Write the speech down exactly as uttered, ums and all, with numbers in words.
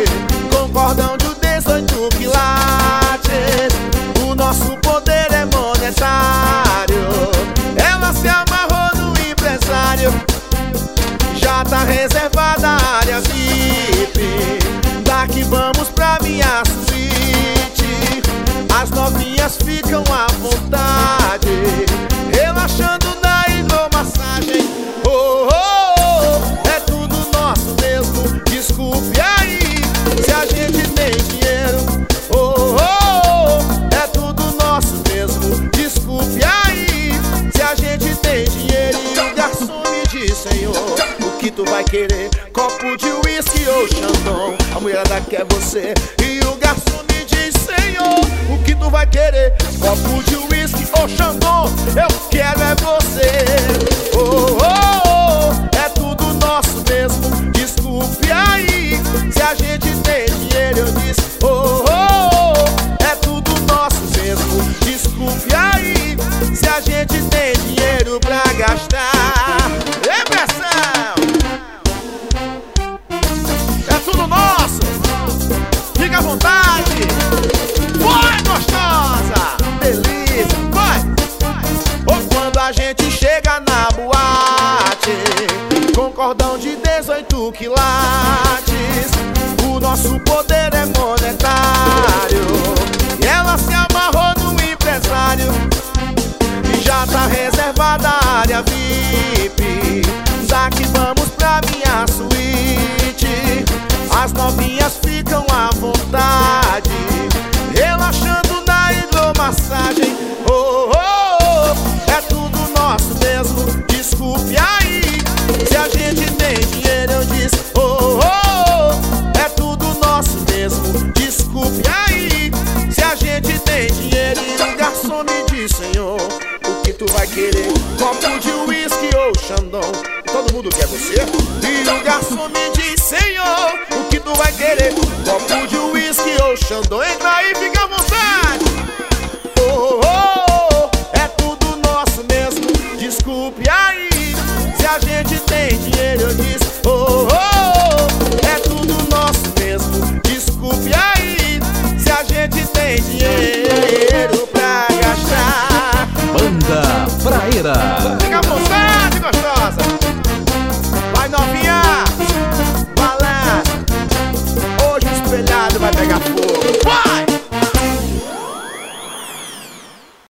com cordão de dezoito quilates. O nosso poder é monetário. Ela se amarrou no empresário. Já tá reservada a área V I P. Daqui vamos pra minha suíte. As novinhas ficam à vontade, relaxando na hidromassagem. Oh, oh, oh, é tudo nosso mesmo. Desculpe aí se a gente tem dinheiro. Oh, oh, oh, é tudo nosso mesmo. Desculpe aí se a gente tem dinheiro. E o garçom me diz: Senhor, o que tu vai querer? Copo de uísque ou Chandon? A mulherada quer você. E o garçom me diz: Senhor, o que tu vai querer? Copo de uísque ou Chandon? Eu quero é você. Oh, oh, oh, é tudo nosso mesmo. Desculpe aí se a gente tem dinheiro. Eu disse: oh, oh, oh, é tudo nosso mesmo. Desculpe aí se a gente tem dinheiro pra gastar. Ei, pressão! É tudo nosso. Fica à vontade. Vai, gostosa! Delícia! Vai! Ou quando a gente chega na boate, com cordão de dezoito quilates. O nosso poder é monetário. E ela se amarrou no empresário. E já tá reservada a área V I P. Daqui vamos pra minha suíte. As novinhas ficam à vontade, relaxando na hidromassagem. Oh, oh, oh, é tudo nosso mesmo. Desculpe aí se a gente tem dinheiro. Eu disse: oh, oh, oh, é tudo nosso mesmo. Desculpe aí se a gente tem dinheiro. E o garçom me diz: Senhor, o que tu vai querer? Copo de uísque ou Chandon? Todo mundo quer você. E o garçom me diz: Senhor, o que tu vai querer? Copo de uísque ou Chandon? Entra aí, fica à vontade. Oh, oh, oh, é tudo nosso mesmo. Desculpe aí se a gente tem dinheiro. Eu disse: oh, oh, oh, é tudo nosso mesmo. Desculpe aí se a gente tem dinheiro pra gastar. Banda Praeira.